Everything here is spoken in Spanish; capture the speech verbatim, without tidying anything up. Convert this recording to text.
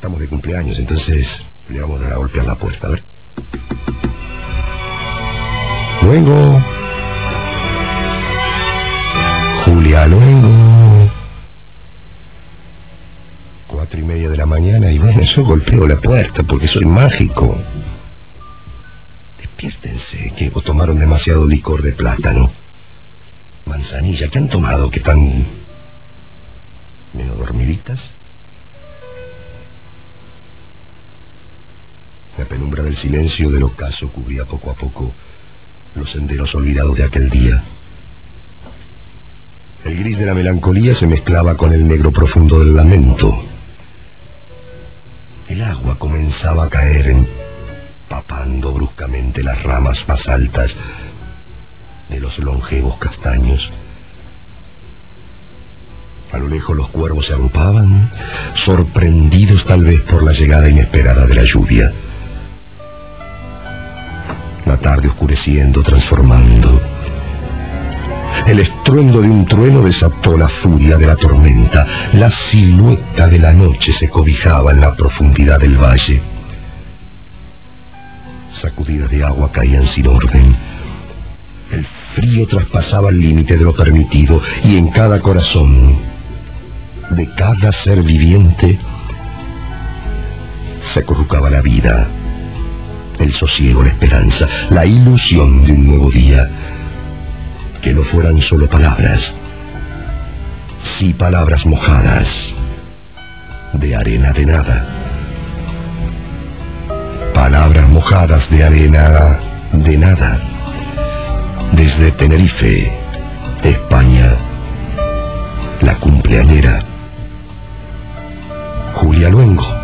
estamos de cumpleaños, entonces le vamos a dar a golpear la puerta, a ver. Luego. Julia, luego. Cuatro y media de la mañana y bueno, yo golpeo la puerta porque soy mágico. Despiértense, que o tomaron demasiado licor de plátano. Manzanilla, ¿qué han tomado? ¿Que están menos dormiditas? La penumbra del silencio del ocaso cubría poco a poco los senderos olvidados de aquel día. El gris de la melancolía se mezclaba con el negro profundo del lamento. El agua comenzaba a caer, empapando bruscamente las ramas más altas de los longevos castaños. A lo lejos los cuervos se agrupaban, sorprendidos tal vez por la llegada inesperada de la lluvia. La tarde oscureciendo, transformando. El estruendo de un trueno desató la furia de la tormenta. La silueta de la noche se cobijaba en la profundidad del valle. Sacudidas de agua caían sin orden. El frío traspasaba el límite de lo permitido y en cada corazón de cada ser viviente se acurrucaba la vida, el sosiego, la esperanza, la ilusión de un nuevo día. Que no fueran solo palabras, sí palabras mojadas, de arena de nada. Palabras mojadas de arena de nada. Desde Tenerife, España, la cumpleañera, Julia Luengo.